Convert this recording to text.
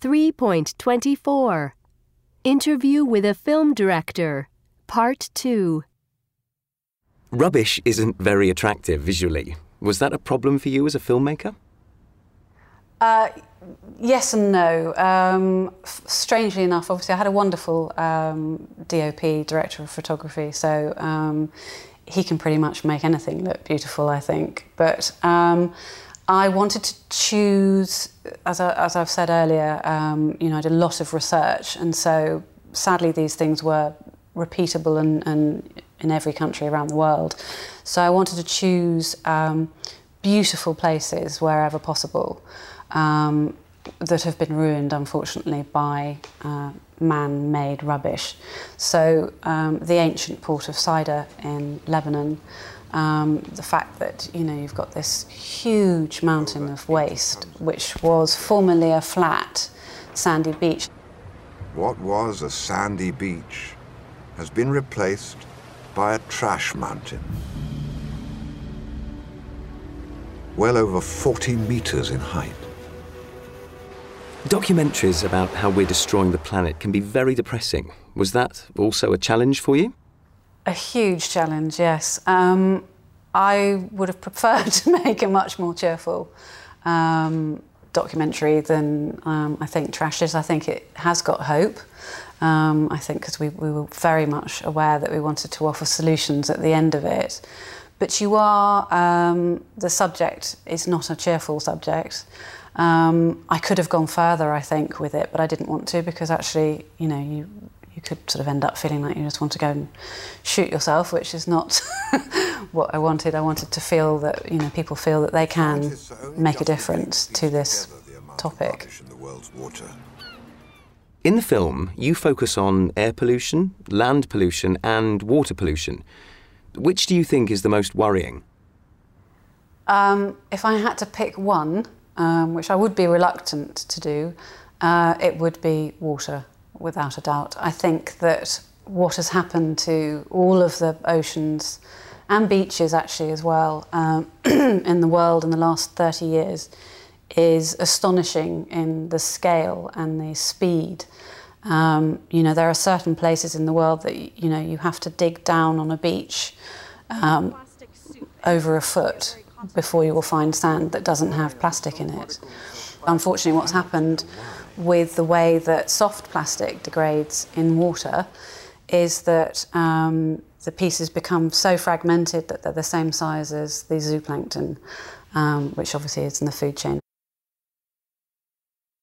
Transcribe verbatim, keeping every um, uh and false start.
three point two four. Interview with a film director. Part two. Rubbish isn't very attractive visually. Was that a problem for you as a filmmaker? Uh, yes and no. Um, strangely enough, obviously I had a wonderful um, D O P, director of photography, so um, he can pretty much make anything look beautiful, I think. But um, I wanted to choose, as, I, as I've said earlier, um, you know, I did a lot of research, and so sadly these things were repeatable and, and in every country around the world. So I wanted to choose um, beautiful places wherever possible um, that have been ruined, unfortunately, by uh, man-made rubbish. So um, the ancient port of Saida in Lebanon, um, the fact that, you know, you've got this huge mountain of waste, which was formerly a flat, sandy beach. What was a sandy beach has been replaced by a trash mountain. Well over forty metres in height. Documentaries about how we're destroying the planet can be very depressing. Was that also a challenge for you? A huge challenge, yes. Um, I would have preferred to make a much more cheerful um, documentary than um, I think Trash is. I think it has got hope. Um, I think because we, we were very much aware that we wanted to offer solutions at the end of it. But you are, um, the subject is not a cheerful subject. Um, I could have gone further, I think, with it, but I didn't want to, because actually, you know, you, you could sort of end up feeling like you just want to go and shoot yourself, which is not what I wanted. I wanted to feel that, you know, people feel that they can make a difference to this topic. In the film, you focus on air pollution, land pollution and water pollution. Which do you think is the most worrying? Um, if I had to pick one, um, which I would be reluctant to do, uh, it would be water, without a doubt. I think that what has happened to all of the oceans and beaches actually as well um, in the world in the last thirty years is astonishing in the scale and the speed. Um, you know, there are certain places in the world that, you know, you have to dig down on a beach um, over a foot before you will find sand that doesn't have plastic in it. Unfortunately, what's happened with the way that soft plastic degrades in water is that um, the pieces become so fragmented that they're the same size as the zooplankton, um, which obviously is in the food chain.